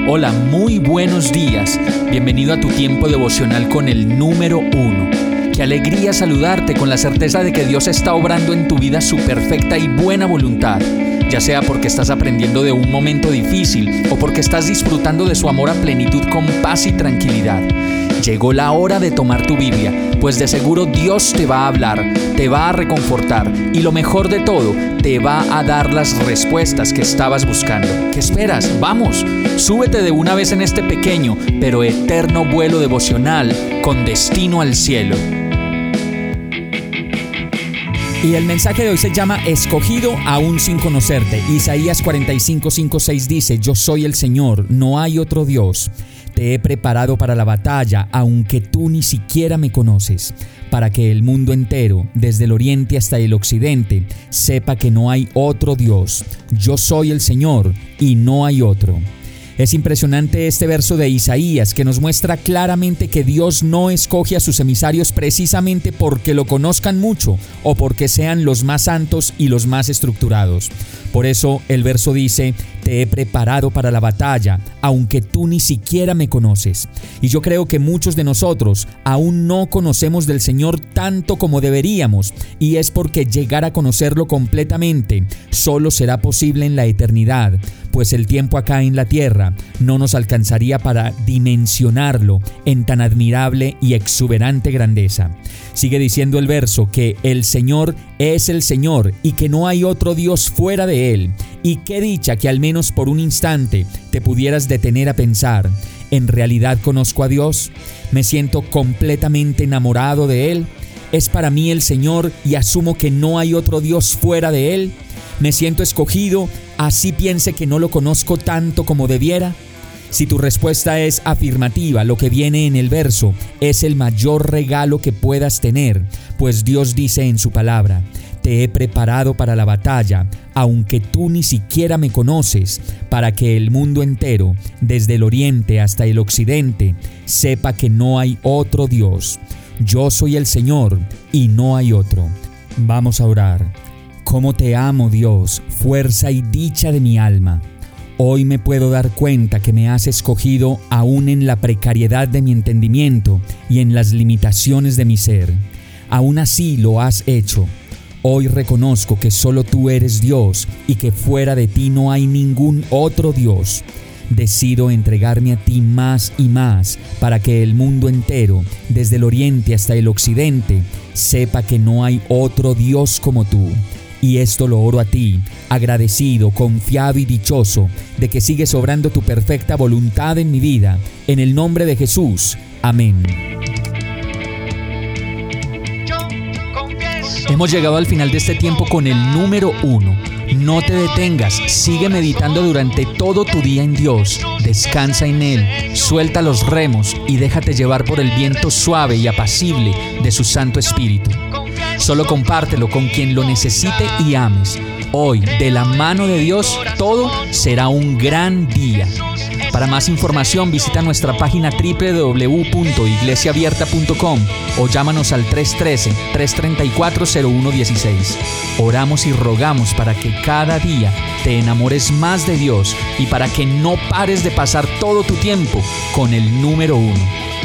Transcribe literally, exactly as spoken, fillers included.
Hola, muy buenos días. Bienvenido a tu tiempo devocional con el número uno. Qué alegría saludarte con la certeza de que Dios está obrando en tu vida su perfecta y buena voluntad, ya sea porque estás aprendiendo de un momento difícil o porque estás disfrutando de su amor a plenitud con paz y tranquilidad. Llegó la hora de tomar tu Biblia, pues de seguro Dios te va a hablar, te va a reconfortar y lo mejor de todo, te va a dar las respuestas que estabas buscando. ¿Qué esperas? ¡Vamos! Súbete de una vez en este pequeño pero eterno vuelo devocional con destino al cielo. Y el mensaje de hoy se llama Escogido aún sin conocerte. Isaías cuarenta y cinco, cinco, seis dice: Yo soy el Señor, no hay otro Dios. Te he preparado para la batalla, aunque tú ni siquiera me conoces, para que el mundo entero, desde el oriente hasta el occidente, sepa que no hay otro Dios. Yo soy el Señor y no hay otro. Es impresionante este verso de Isaías que nos muestra claramente que Dios no escoge a sus emisarios precisamente porque lo conozcan mucho o porque sean los más santos y los más estructurados. Por eso el verso dice: te he preparado para la batalla, aunque tú ni siquiera me conoces. Y yo creo que muchos de nosotros aún no conocemos del Señor tanto como deberíamos, y es porque llegar a conocerlo completamente solo será posible en la eternidad, pues el tiempo acá en la tierra no nos alcanzaría para dimensionarlo en tan admirable y exuberante grandeza. Sigue diciendo el verso que el Señor es el Señor y que no hay otro Dios fuera de Él. Y qué dicha que al menos por un instante te pudieras detener a pensar: ¿en realidad conozco a Dios? ¿Me siento completamente enamorado de Él? ¿Es para mí el Señor y asumo que no hay otro Dios fuera de Él? ¿Me siento escogido, así piense que no lo conozco tanto como debiera? Si tu respuesta es afirmativa, lo que viene en el verso es el mayor regalo que puedas tener, pues Dios dice en su palabra: te he preparado para la batalla, aunque tú ni siquiera me conoces, para que el mundo entero, desde el oriente hasta el occidente, sepa que no hay otro Dios. Yo soy el Señor y no hay otro. Vamos a orar. Cómo te amo, Dios, fuerza y dicha de mi alma. Hoy me puedo dar cuenta que me has escogido aún en la precariedad de mi entendimiento y en las limitaciones de mi ser. Aún así lo has hecho. Hoy reconozco que solo tú eres Dios y que fuera de ti no hay ningún otro Dios. Decido entregarme a ti más y más para que el mundo entero, desde el oriente hasta el occidente, sepa que no hay otro Dios como tú. Y esto lo oro a ti, agradecido, confiado y dichoso de que sigues obrando tu perfecta voluntad en mi vida. En el nombre de Jesús. Amén. Hemos llegado al final de este tiempo con el número uno. No te detengas, sigue meditando durante todo tu día en Dios. Descansa en Él, suelta los remos y déjate llevar por el viento suave y apacible de su Santo Espíritu. Solo compártelo con quien lo necesite y ames. Hoy, de la mano de Dios, todo será un gran día. Para más información, visita nuestra página doble u doble u doble u punto iglesia abierta punto com o llámanos al tres uno tres, tres tres cuatro, cero uno uno seis. Oramos y rogamos para que cada día te enamores más de Dios y para que no pares de pasar todo tu tiempo con el número uno.